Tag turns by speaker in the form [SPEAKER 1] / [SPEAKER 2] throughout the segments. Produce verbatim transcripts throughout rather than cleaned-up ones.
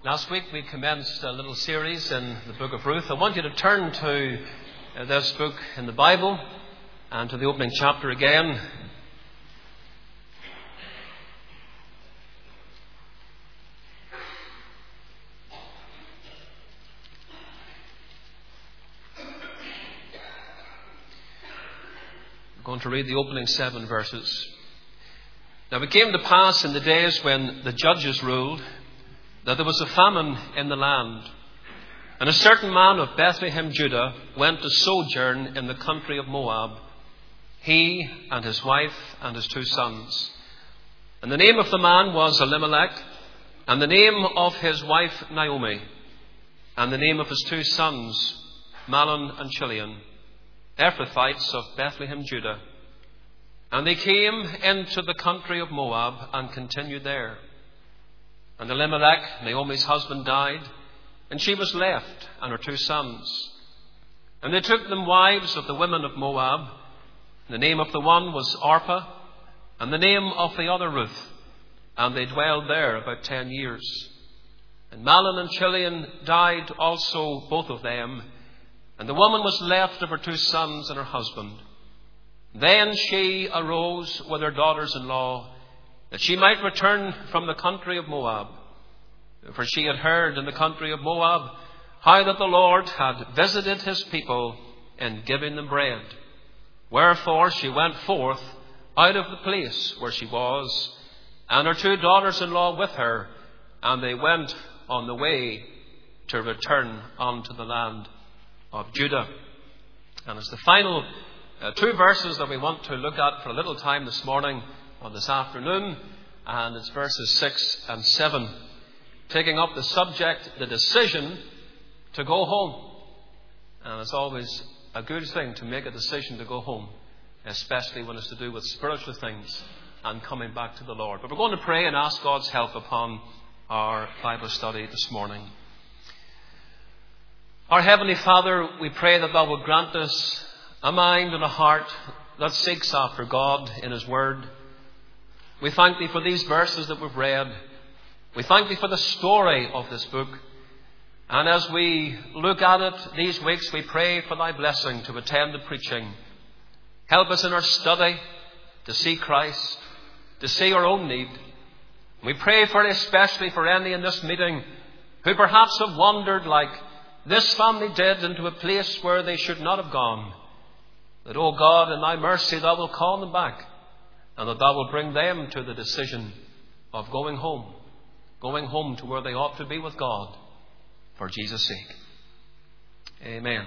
[SPEAKER 1] Last week we commenced a little series in the book of Ruth. I want you to turn to uh, this book in the Bible and to the opening chapter again. I'm going to read the opening seven verses. Now it came to pass in the days when the judges ruled that there was a famine in the land. And a certain man of Bethlehem, Judah, went to sojourn in the country of Moab, he and his wife and his two sons. And the name of the man was Elimelech, and the name of his wife Naomi, and the name of his two sons Mahlon and Chilion, Ephrathites of Bethlehem, Judah. And they came into the country of Moab and continued there. And Elimelech, Naomi's husband, died, and she was left, and her two sons. And they took them wives of the women of Moab. The name of the one was Orpah, and the name of the other Ruth. And they dwelled there about ten years. And Mahlon and Chilion died also, both of them. And the woman was left of her two sons and her husband. Then she arose with her daughters-in-law, that she might return from the country of Moab. For she had heard in the country of Moab how that the Lord had visited his people in giving them bread. Wherefore she went forth out of the place where she was, and her two daughters-in-law with her, and they went on the way to return unto the land of Judah. And it's the final uh, two verses that we want to look at for a little time this morning, or this afternoon, and it's verses six and seven, taking up the subject, the decision to go home. And it's always a good thing to make a decision to go home, especially when it's to do with spiritual things and coming back to the Lord. But we're going to pray and ask God's help upon our Bible study this morning. Our Heavenly Father, we pray that Thou will grant us a mind and a heart that seeks after God in His Word. We thank Thee for these verses that we've read. We thank Thee for the story of this book. And as we look at it these weeks, we pray for Thy blessing to attend the preaching. Help us in our study to see Christ, to see our own need. We pray for especially for any in this meeting who perhaps have wandered like this family did into a place where they should not have gone. That, O God, in Thy mercy, Thou will call them back, and that Thou will bring them to the decision of going home, going home to where they ought to be with God, for Jesus' sake. Amen.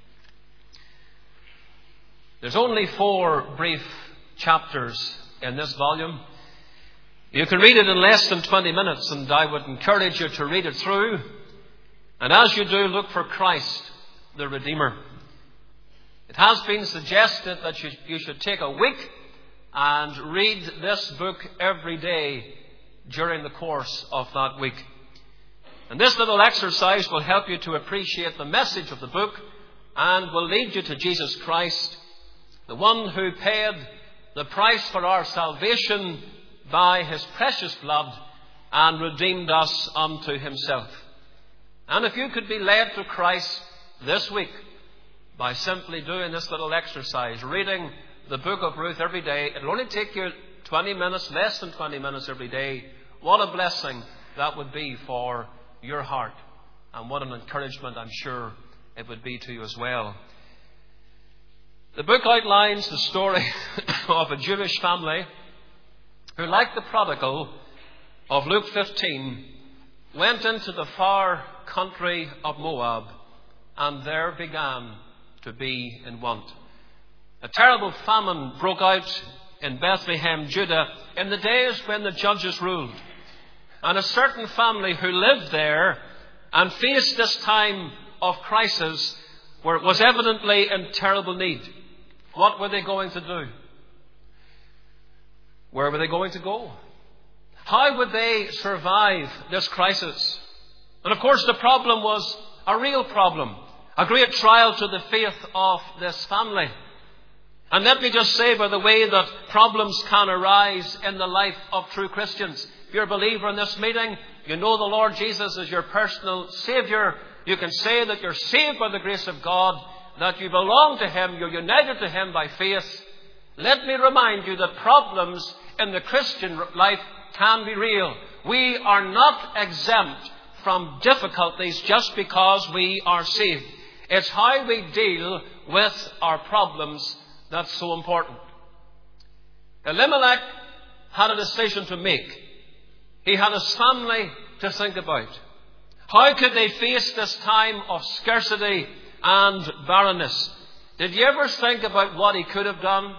[SPEAKER 1] There's only four brief chapters in this volume. You can read it in less than twenty minutes, and I would encourage you to read it through. And as you do, look for Christ, the Redeemer. It has been suggested that you, you should take a week and read this book every day during the course of that week. And this little exercise will help you to appreciate the message of the book and will lead you to Jesus Christ, the one who paid the price for our salvation by His precious blood and redeemed us unto Himself. And if you could be led to Christ this week by simply doing this little exercise, reading the book of Ruth every day, it'll only take you twenty minutes, less than twenty minutes every day. What a blessing that would be for your heart. And what an encouragement I'm sure it would be to you as well. The book outlines the story of a Jewish family who, like the prodigal of Luke fifteen, went into the far country of Moab and there began to be in want. A terrible famine broke out in Bethlehem, Judah, in the days when the judges ruled. And a certain family who lived there and faced this time of crisis where it was evidently in terrible need. What were they going to do? Where were they going to go? How would they survive this crisis? And of course the problem was a real problem. A great trial to the faith of this family. And let me just say, by the way, that problems can arise in the life of true Christians. If you're a believer in this meeting, you know the Lord Jesus as your personal Saviour. You can say that you're saved by the grace of God, that you belong to Him, you're united to Him by faith. Let me remind you that problems in the Christian life can be real. We are not exempt from difficulties just because we are saved. It's how we deal with our problems that's so important. Elimelech had a decision to make. He had his family to think about. How could they face this time of scarcity and barrenness? Did you ever think about what he could have done?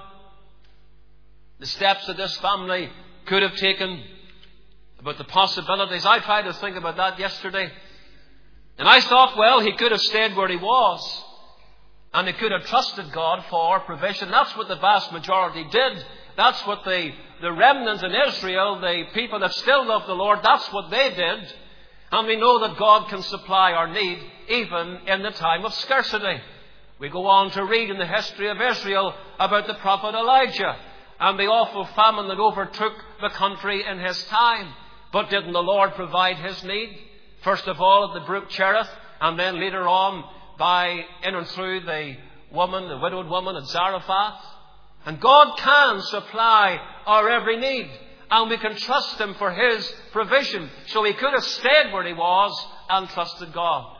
[SPEAKER 1] The steps that this family could have taken? About the possibilities? I tried to think about that yesterday. And I thought, well, he could have stayed where he was. And he could have trusted God for provision. That's what the vast majority did. That's what the, the remnant in Israel, the people that still love the Lord, that's what they did. And we know that God can supply our need even in the time of scarcity. We go on to read in the history of Israel about the prophet Elijah and the awful famine that overtook the country in his time. But didn't the Lord provide his need? First of all at the brook Cherith, and then later on by in and through the woman, the widowed woman at Zarephath. And God can supply our every need. And we can trust Him for His provision. So he could have stayed where he was and trusted God.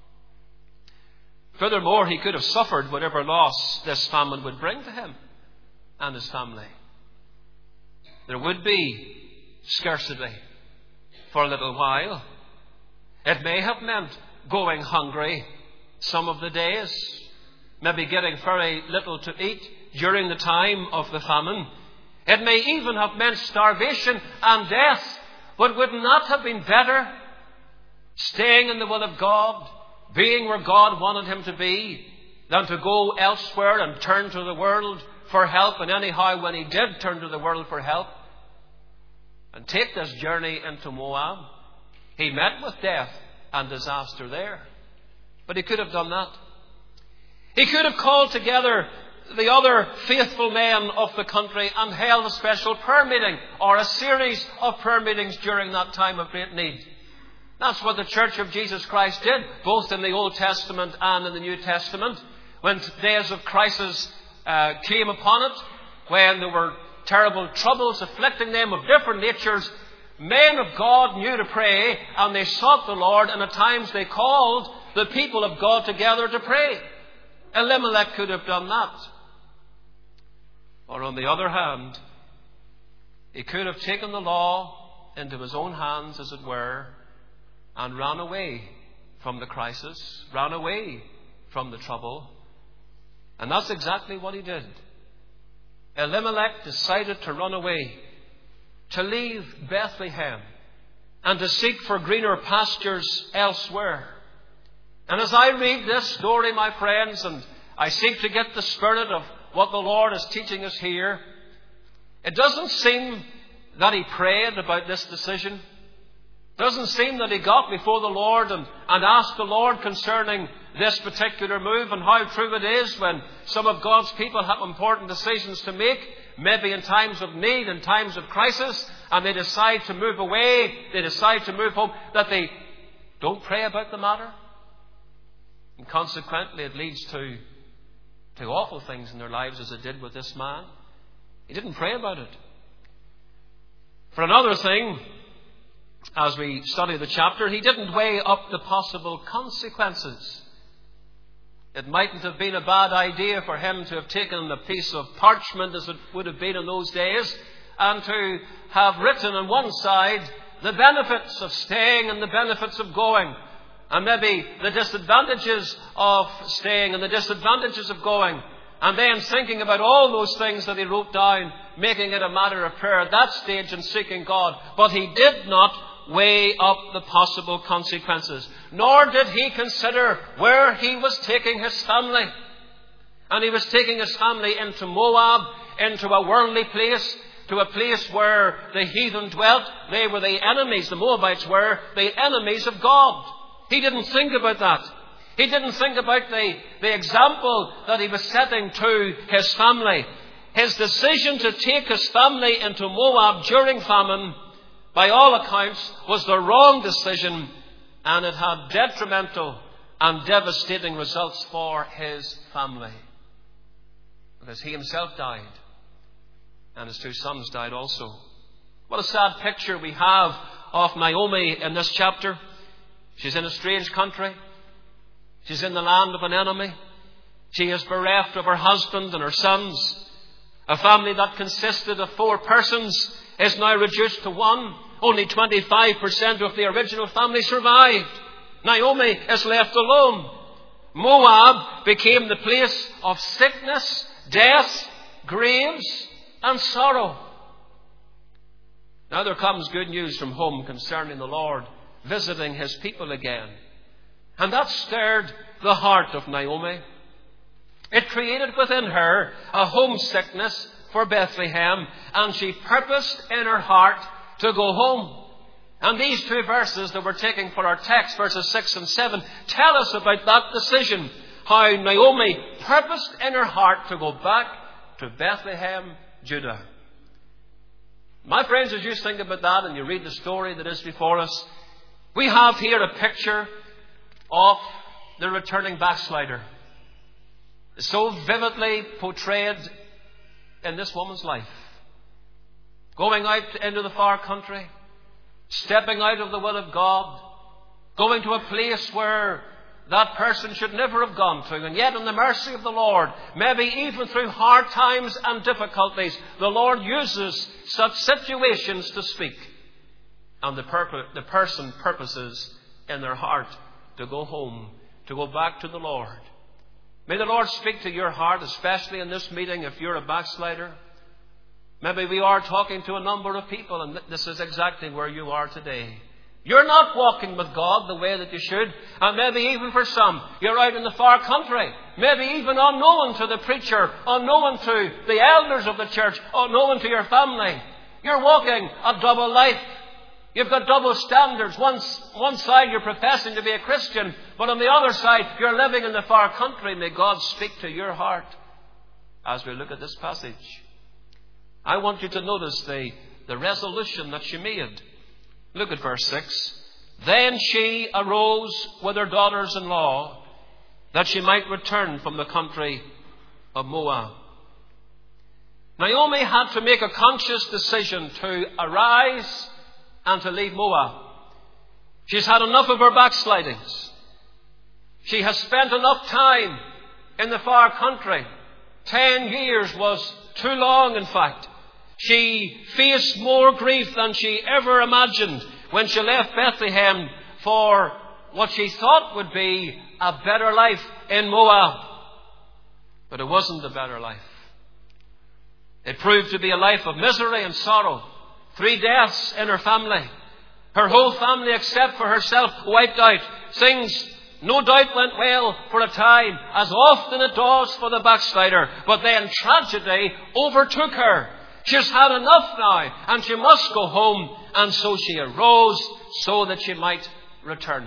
[SPEAKER 1] Furthermore, he could have suffered whatever loss this famine would bring to him and his family. There would be scarcity for a little while. It may have meant going hungry some of the days, maybe getting very little to eat during the time of the famine. It may even have meant starvation and death. But would not have been better staying in the will of God, being where God wanted him to be, than to go elsewhere and turn to the world for help? And anyhow, when he did turn to the world for help and take this journey into Moab, he met with death and disaster there. But he could have done that. He could have called together the other faithful men of the country and held a special prayer meeting or a series of prayer meetings during that time of great need. That's what the Church of Jesus Christ did, both in the Old Testament and in the New Testament. When days of crisis uh, came upon it, when there were terrible troubles afflicting them of different natures, men of God knew to pray, and they sought the Lord, and at times they called the people of God together to pray. Elimelech could have done that. Or on the other hand, he could have taken the law into his own hands, as it were, and ran away from the crisis, ran away from the trouble. And that's exactly what he did. Elimelech decided to run away, to leave Bethlehem, and to seek for greener pastures elsewhere. And as I read this story, my friends, and I seek to get the spirit of what the Lord is teaching us here, it doesn't seem that he prayed about this decision. It doesn't seem that he got before the Lord and, and asked the Lord concerning this particular move, and how true it is when some of God's people have important decisions to make, maybe in times of need, in times of crisis, and they decide to move away, they decide to move home, that they don't pray about the matter. And consequently, it leads to, to awful things in their lives, as it did with this man. He didn't pray about it. For another thing, as we study the chapter, he didn't weigh up the possible consequences. It mightn't have been a bad idea for him to have taken a piece of parchment, as it would have been in those days, and to have written on one side the benefits of staying and the benefits of going, and maybe the disadvantages of staying and the disadvantages of going, and then thinking about all those things that he wrote down, making it a matter of prayer at that stage and seeking God. But he did not weigh up the possible consequences, nor did he consider where he was taking his family. And he was taking his family into Moab, into a worldly place, to a place where the heathen dwelt. They were the enemies, the Moabites were the enemies of God. He didn't think about that. He didn't think about the, the example that he was setting to his family. His decision to take his family into Moab during famine by all accounts, was the wrong decision, and it had detrimental and devastating results for his family. Because he himself died, and his two sons died also. What a sad picture we have of Naomi in this chapter. She's in a strange country. She's in the land of an enemy. She is bereft of her husband and her sons. A family that consisted of four persons is now reduced to one. Only twenty-five percent of the original family survived. Naomi is left alone. Moab became the place of sickness, death, graves, and sorrow. Now there comes good news from home concerning the Lord visiting his people again. And that stirred the heart of Naomi. It created within her a homesickness for Bethlehem, and she purposed in her heart to go home. And these two verses that we're taking for our text, verses six and seven, tell us about that decision. How Naomi purposed in her heart to go back to Bethlehem, Judah. My friends, as you think about that and you read the story that is before us, we have here a picture of the returning backslider. So vividly portrayed in this woman's life. Going out into the far country, stepping out of the will of God, going to a place where that person should never have gone to, and yet in the mercy of the Lord, maybe even through hard times and difficulties, the Lord uses such situations to speak. And the, purpo- the person purposes in their heart to go home, to go back to the Lord. May the Lord speak to your heart, especially in this meeting if you're a backslider. Maybe we are talking to a number of people, and this is exactly where you are today. You're not walking with God the way that you should. And maybe even for some, you're out in the far country. Maybe even unknown to the preacher, unknown to the elders of the church, unknown to your family. You're walking a double life. You've got double standards. One, one side you're professing to be a Christian, but on the other side you're living in the far country. May God speak to your heart as we look at this passage. I want you to notice the, the resolution that she made. Look at verse six. Then she arose with her daughters-in-law that she might return from the country of Moab. Naomi had to make a conscious decision to arise and to leave Moab. She's had enough of her backslidings. She has spent enough time in the far country. Ten years was too long, in fact. She faced more grief than she ever imagined when she left Bethlehem for what she thought would be a better life in Moab. But it wasn't a better life. It proved to be a life of misery and sorrow. Three deaths in her family. Her whole family, except for herself, wiped out. Things no doubt went well for a time, as often it does for the backslider. But then tragedy overtook her. She's had enough now, and she must go home. And so she arose so that she might return.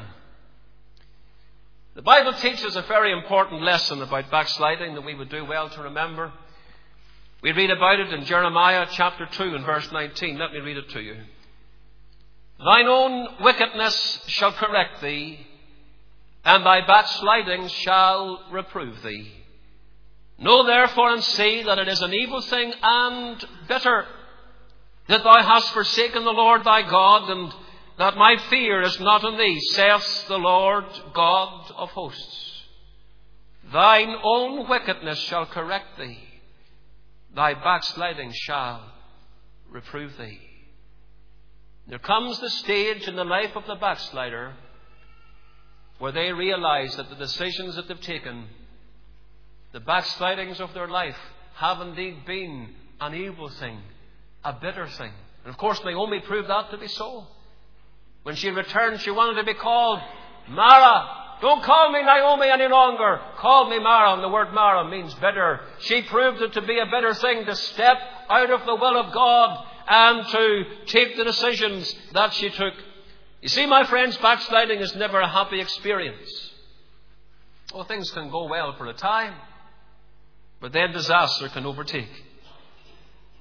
[SPEAKER 1] The Bible teaches a very important lesson about backsliding that we would do well to remember. We read about it in Jeremiah chapter two and verse nineteen. Let me read it to you. Thine own wickedness shall correct thee, and thy backslidings shall reprove thee. Know therefore and see that it is an evil thing and bitter, that thou hast forsaken the Lord thy God, and that my fear is not in thee, saith the Lord God of hosts. Thine own wickedness shall correct thee, thy backsliding shall reprove thee. There comes the stage in the life of the backslider where they realize that the decisions that they've taken, the backslidings of their life, have indeed been an evil thing, a bitter thing. And of course Naomi proved that to be so. When she returned, she wanted to be called Mara. Don't call me Naomi any longer. Call me Mara. And the word Mara means bitter. She proved it to be a bitter thing to step out of the will of God and to take the decisions that she took. You see, my friends, backsliding is never a happy experience. Oh, things can go well for a time, but then disaster can overtake.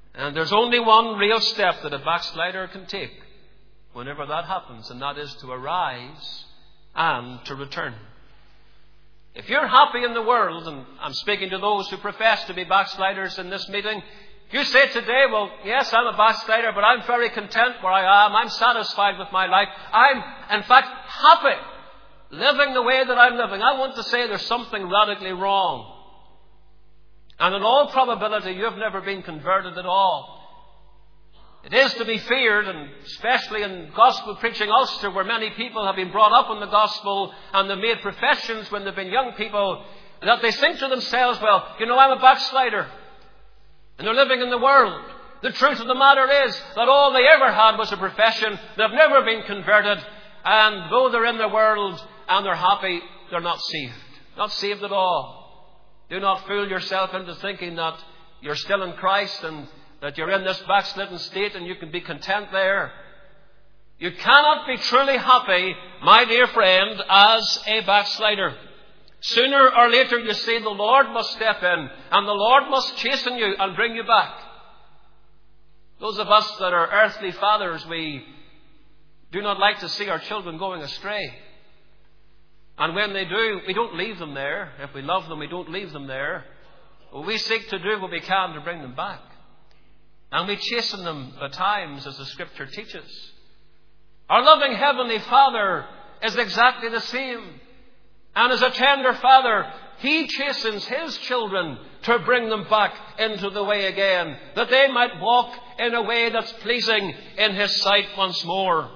[SPEAKER 1] And there's only one real step that a backslider can take whenever that happens, and that is to arise and to return. If you're happy in the world, and I'm speaking to those who profess to be backsliders in this meeting, if you say today, well, yes, I'm a backslider, but I'm very content where I am. I'm satisfied with my life. I'm, in fact, happy living the way that I'm living. I want to say there's something radically wrong. And in all probability, you've never been converted at all. It is to be feared, and especially in gospel preaching Ulster, where many people have been brought up in the gospel and they've made professions when they've been young people, that they think to themselves, well, you know, I'm a backslider. And they're living in the world. The truth of the matter is that all they ever had was a profession. They've never been converted. And though they're in the world and they're happy, they're not saved. Not saved at all. Do not fool yourself into thinking that you're still in Christ and that you're in this backslidden state and you can be content there. You cannot be truly happy, my dear friend, as a backslider. Sooner or later, you see, the Lord must step in and the Lord must chasten you and bring you back. Those of us that are earthly fathers, we do not like to see our children going astray. And when they do, we don't leave them there. If we love them, we don't leave them there. Well, we seek to do what we can to bring them back. And we chasten them at times, as the Scripture teaches. Our loving Heavenly Father is exactly the same. And as a tender Father, He chastens His children to bring them back into the way again, that they might walk in a way that's pleasing in His sight once more.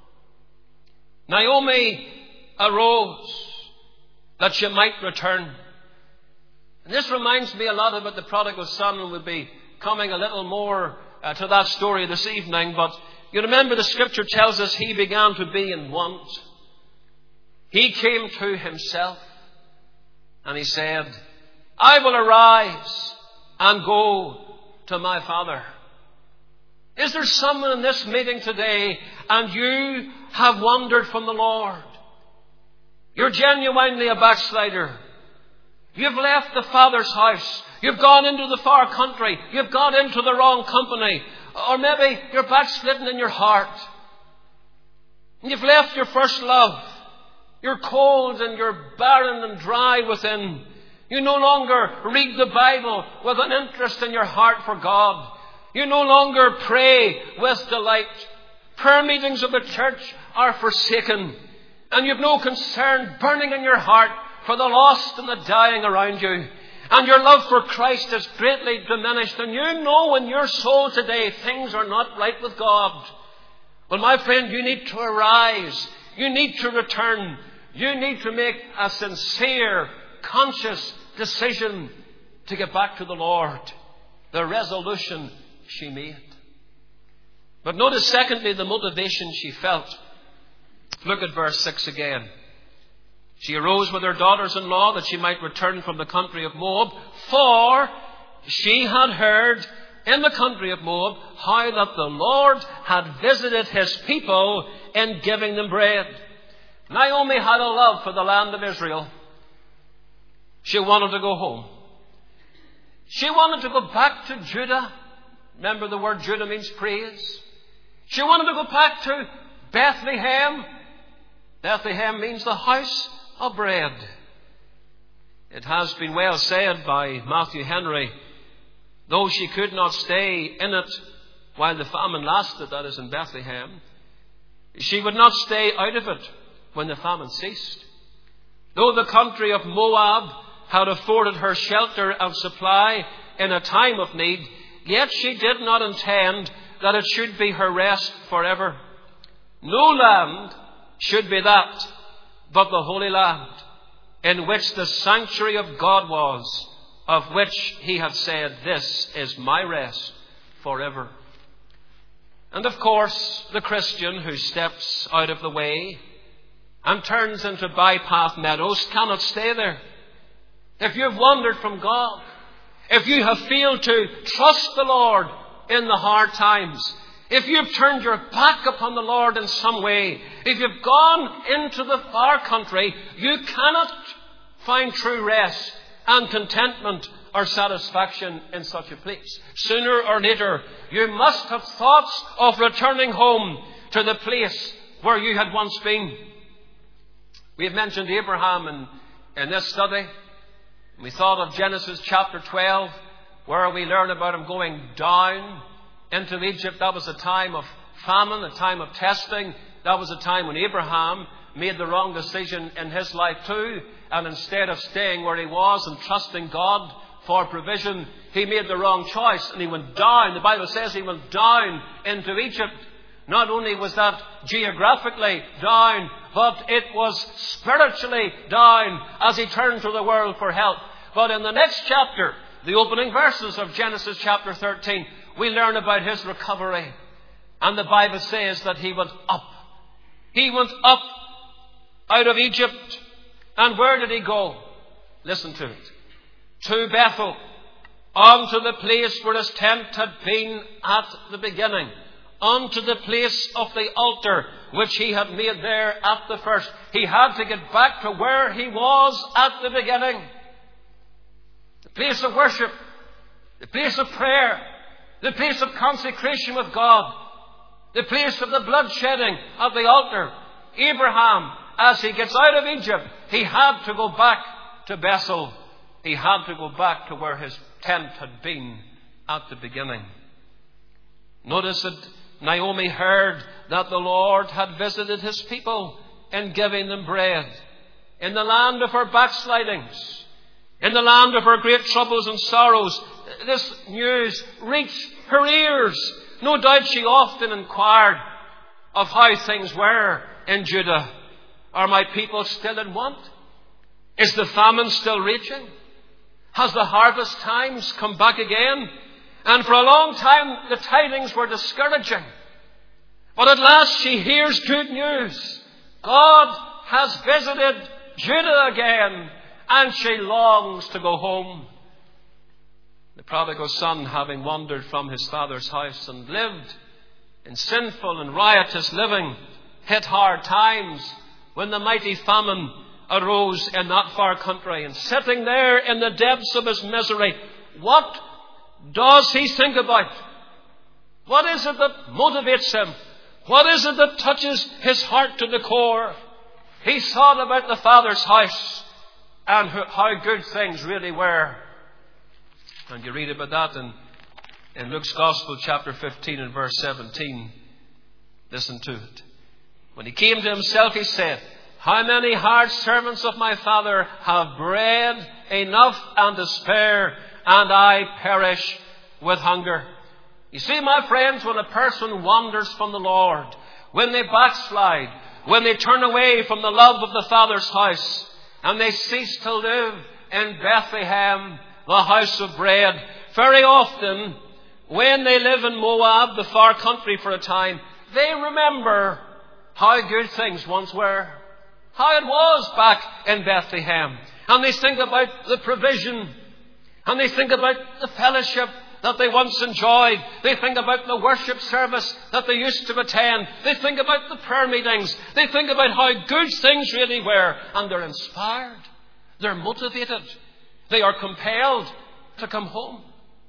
[SPEAKER 1] Naomi arose that she might return. And this reminds me a lot about the prodigal son, and we'll be coming a little more uh, to that story this evening. But you remember the Scripture tells us he began to be in want. He came to himself and he said, I will arise and go to my father. Is there someone in this meeting today and you have wandered from the Lord? You're genuinely a backslider. You've left the Father's house. You've gone into the far country. You've got into the wrong company. Or maybe you're backslidden in your heart. You've left your first love. You're cold and you're barren and dry within. You no longer read the Bible with an interest in your heart for God. You no longer pray with delight. Prayer meetings of the church are forsaken. And you've no concern burning in your heart for the lost and the dying around you. And your love for Christ is greatly diminished. And you know in your soul today things are not right with God. Well, my friend, you need to arise. You need to return. You need to make a sincere, conscious decision to get back to the Lord. The resolution she made. But notice secondly the motivation she felt. Look at verse six again. She arose with her daughters-in-law that she might return from the country of Moab, for she had heard in the country of Moab how that the Lord had visited His people in giving them bread. Naomi had a love for the land of Israel. She wanted to go home. She wanted to go back to Judah. Remember, the word Judah means praise. She wanted to go back to Bethlehem. Bethlehem means the house of bread. It has been well said by Matthew Henry, though she could not stay in it while the famine lasted, that is in Bethlehem, she would not stay out of it when the famine ceased. Though the country of Moab had afforded her shelter and supply in a time of need, yet she did not intend that it should be her rest forever. No land should be that but the Holy Land, in which the sanctuary of God was, of which He had said, this is my rest forever. And of course, the Christian who steps out of the way and turns into bypath meadows cannot stay there. If you've wandered from God, if you have failed to trust the Lord in the hard times, if you've turned your back upon the Lord in some way, if you've gone into the far country, you cannot find true rest and contentment or satisfaction in such a place. Sooner or later, you must have thoughts of returning home to the place where you had once been. We have mentioned Abraham in, in this study. We thought of Genesis chapter twelve, where we learn about him going down into Egypt. That was a time of famine, a time of testing. That was a time when Abraham made the wrong decision in his life too. And instead of staying where he was and trusting God for provision, he made the wrong choice and he went down. The Bible says he went down into Egypt. Not only was that geographically down, but it was spiritually down as he turned to the world for help. But in the next chapter, the opening verses of Genesis chapter thirteen, we learn about his recovery. And the Bible says that he went up. He went up out of Egypt. And where did he go? Listen to it. To Bethel, unto the place where his tent had been at the beginning, unto the place of the altar which he had made there at the first. He had to get back to where he was at the beginning. The place of worship, the place of prayer, the place of consecration with God, the place of the blood shedding at the altar. Abraham, as he gets out of Egypt, he had to go back to Bethel. He had to go back to where his tent had been at the beginning. Notice that Naomi heard that the Lord had visited his people in giving them bread. In the land of her backslidings, in the land of her great troubles and sorrows, this news reached her ears. No doubt she often inquired of how things were in Judah. Are my people still in want? Is the famine still reaching? Has the harvest times come back again? And for a long time the tidings were discouraging. But at last she hears good news. God has visited Judah again, and she longs to go home. The prodigal son, having wandered from his father's house and lived in sinful and riotous living, hit hard times when the mighty famine arose in that far country. And sitting there in the depths of his misery, what does he think about? What is it that motivates him? What is it that touches his heart to the core? He thought about the Father's house and how good things really were. And you read about that in, in Luke's Gospel, chapter fifteen and verse seventeen. Listen to it. When he came to himself, he said, how many hard servants of my father have bread enough and to spare, and I perish with hunger. You see, my friends, when a person wanders from the Lord, when they backslide, when they turn away from the love of the Father's house, and they cease to live in Bethlehem, the house of bread, very often, when they live in Moab, the far country, for a time, they remember how good things once were, how it was back in Bethlehem. And they think about the provision, and they think about the fellowship that they once enjoyed. They think about the worship service that they used to attend. They think about the prayer meetings. They think about how good things really were. And they're inspired. They're motivated. They are compelled to come home.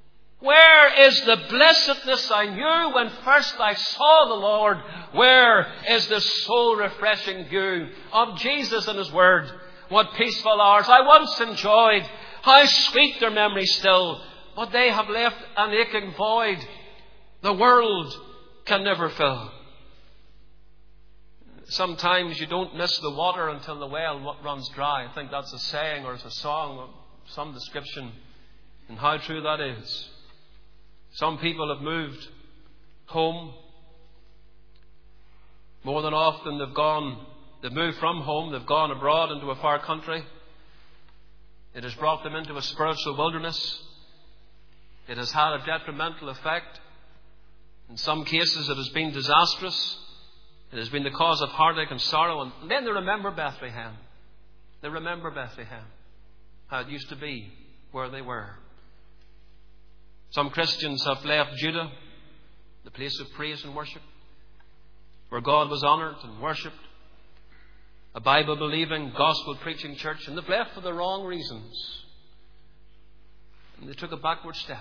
[SPEAKER 1] Where is the blessedness I knew when first I saw the Lord? Where is the soul-refreshing view of Jesus and His Word? What peaceful hours I once enjoyed. How sweet their memory still. But they have left an aching void the world can never fill. Sometimes you don't miss the water until the well runs dry. I think that's a saying or it's a song of some description, and how true that is. Some people have moved home. More than often they've gone, they've moved from home, they've gone abroad into a far country. It has brought them into a spiritual wilderness. It has had a detrimental effect. In some cases it has been disastrous. It has been the cause of heartache and sorrow. And then they remember Bethlehem. They remember Bethlehem. How it used to be where they were. Some Christians have left Judah, the place of praise and worship, where God was honoured and worshipped. A Bible-believing, gospel-preaching church. And they've left for the wrong reasons. And they took a backward step.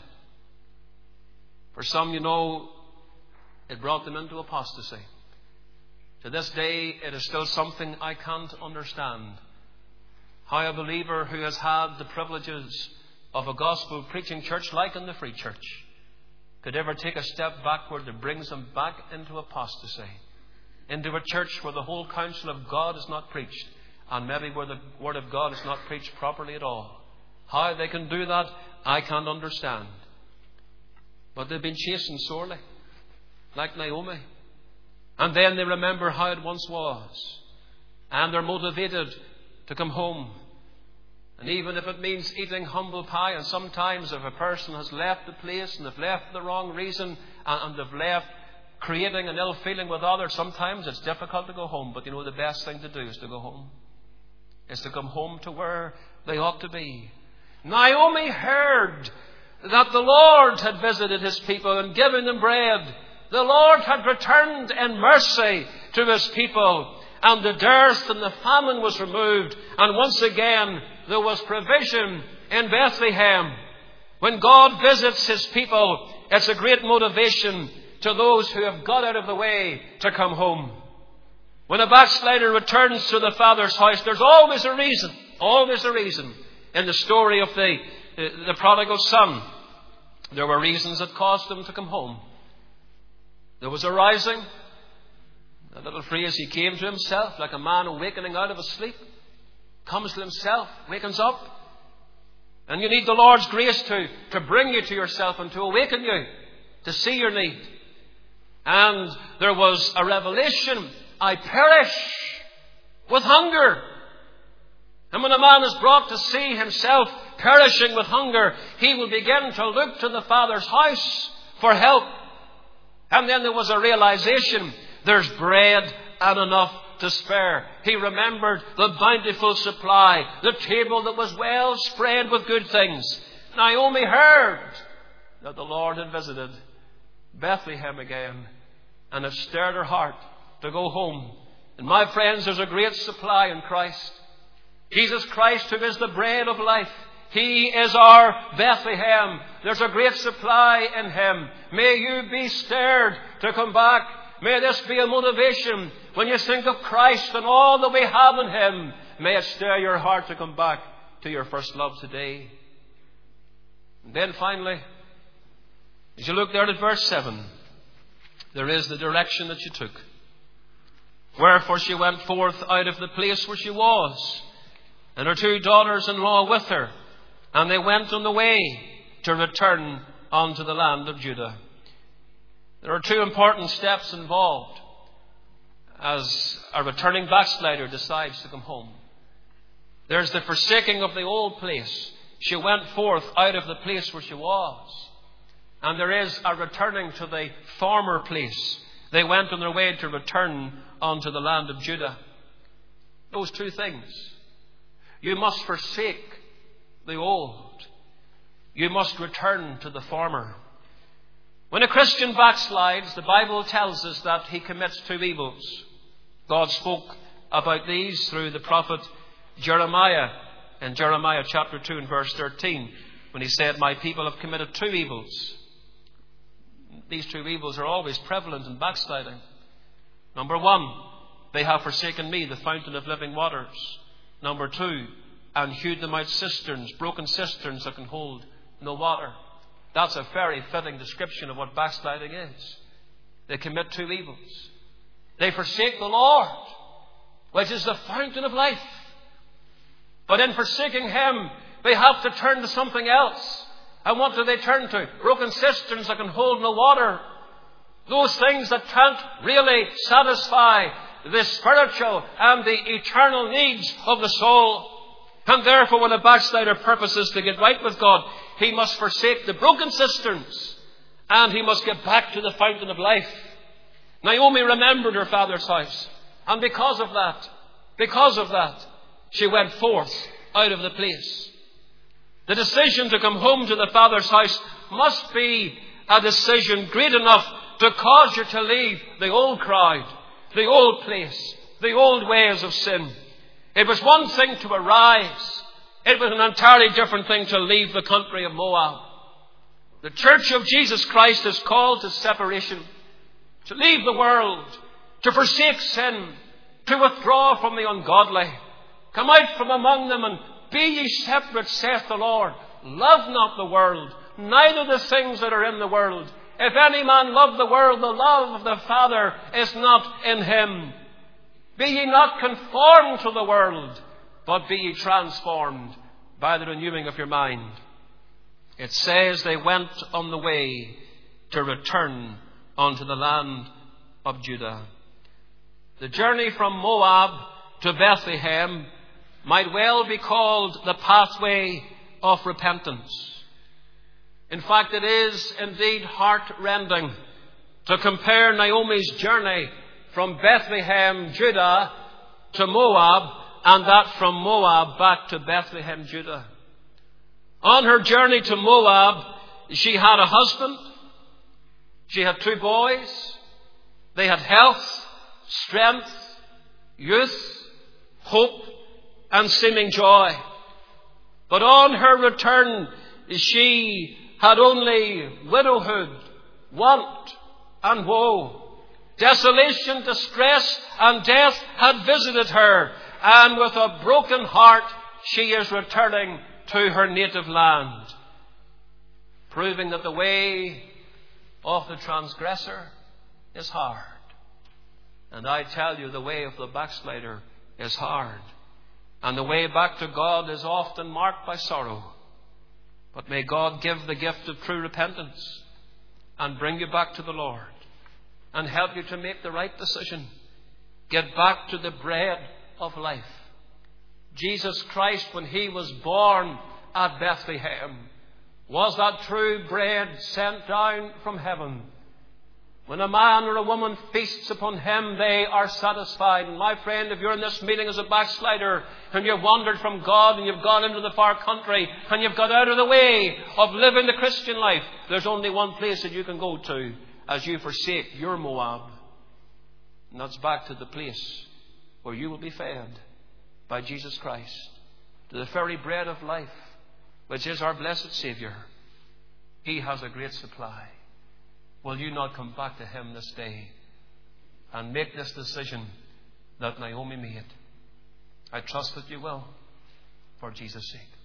[SPEAKER 1] For some, you know, it brought them into apostasy. To this day, it is still something I can't understand. How a believer who has had the privileges of a gospel preaching church like in the Free Church could ever take a step backward that brings them back into apostasy, into a church where the whole counsel of God is not preached, and maybe where the Word of God is not preached properly at all. How they can do that, I can't understand. But they've been chastened sorely, like Naomi. And then they remember how it once was. And they're motivated to come home. And even if it means eating humble pie, and sometimes if a person has left the place and they've left for the wrong reason, and, and they've left creating an ill feeling with others, sometimes it's difficult to go home. But you know, the best thing to do is to go home. Is to come home to where they ought to be. Naomi heard that the Lord had visited his people and given them bread. The Lord had returned in mercy to his people, and the dearth and the famine was removed, and once again there was provision in Bethlehem. When God visits his people, it's a great motivation to those who have got out of the way to come home. When a backslider returns to the Father's house, there's always a reason, always a reason. In the story of the, the prodigal son, there were reasons that caused him to come home. There was a rising. A little phrase, he came to himself like a man awakening out of a sleep. Comes to himself, wakens up. And you need the Lord's grace to, to bring you to yourself and to awaken you, to see your need. And there was a revelation. I perish with hunger. And when a man is brought to see himself perishing with hunger, he will begin to look to the Father's house for help. And then there was a realization, there's bread and enough to spare. He remembered the bountiful supply, the table that was well spread with good things. Naomi heard that the Lord had visited Bethlehem again, and it stirred her heart to go home. And my friends, there's a great supply in Christ. Jesus Christ, who is the bread of life. He is our Bethlehem. There's a great supply in him. May you be stirred to come back. May this be a motivation when you think of Christ and all that we have in him. May it stir your heart to come back to your first love today. And then finally, as you look there at verse seven, there is the direction that she took. Wherefore she went forth out of the place where she was, and her two daughters-in-law with her, and they went on the way to return unto the land of Judah. There are two important steps involved as a returning backslider decides to come home. There's the forsaking of the old place. She went forth out of the place where she was. And there is a returning to the former place. They went on their way to return unto the land of Judah. Those two things. You must forsake the old. You must return to the former. When a Christian backslides, the Bible tells us that he commits two evils. God spoke about these through the prophet Jeremiah in Jeremiah chapter two and verse thirteen, when he said, my people have committed two evils. These two evils are always prevalent in backsliding. Number one, they have forsaken me, the fountain of living waters. Number two, and hewed them out cisterns, broken cisterns that can hold no water. That's a very fitting description of what backsliding is. They commit two evils. They forsake the Lord, which is the fountain of life. But in forsaking him, they have to turn to something else. And what do they turn to? Broken cisterns that can hold no water. Those things that can't really satisfy the spiritual and the eternal needs of the soul. And therefore, when a backslider purposes to get right with God, he must forsake the broken cisterns, and he must get back to the fountain of life. Naomi remembered her father's house, and because of that, because of that, she went forth out of the place. The decision to come home to the Father's house must be a decision great enough to cause you to leave the old crowd, the old place, the old ways of sin. It was one thing to arise. It was an entirely different thing to leave the country of Moab. The church of Jesus Christ is called to separation, to leave the world, to forsake sin, to withdraw from the ungodly. Come out from among them and be ye separate, saith the Lord. Love not the world, neither the things that are in the world. If any man love the world, the love of the Father is not in him. Be ye not conformed to the world, but be ye transformed by the renewing of your mind. It says they went on the way to return unto the land of Judah. The journey from Moab to Bethlehem might well be called the pathway of repentance. In fact, it is indeed heart-rending to compare Naomi's journey from Bethlehem, Judah, to Moab, and that from Moab back to Bethlehem, Judah. On her journey to Moab, she had a husband. She had two boys. They had health, strength, youth, hope, and seeming joy. But on her return, she had only widowhood, want, and woe. Desolation, distress, and death had visited her, and with a broken heart she is returning to her native land, proving that the way of the transgressor is hard. And I tell you, the way of the backslider is hard. And the way back to God is often marked by sorrow. But may God give the gift of true repentance and bring you back to the Lord and help you to make the right decision. Get back to the bread of life. Jesus Christ, when he was born at Bethlehem, was that true bread sent down from heaven. When a man or a woman feasts upon him, they are satisfied. And my friend, if you're in this meeting as a backslider and you've wandered from God and you've gone into the far country and you've got out of the way of living the Christian life, there's only one place that you can go to as you forsake your Moab. And that's back to the place where you will be fed by Jesus Christ, to the very bread of life, which is our blessed Saviour. He has a great supply. Will you not come back to him this day and make this decision that Naomi made? I trust that you will, for Jesus' sake.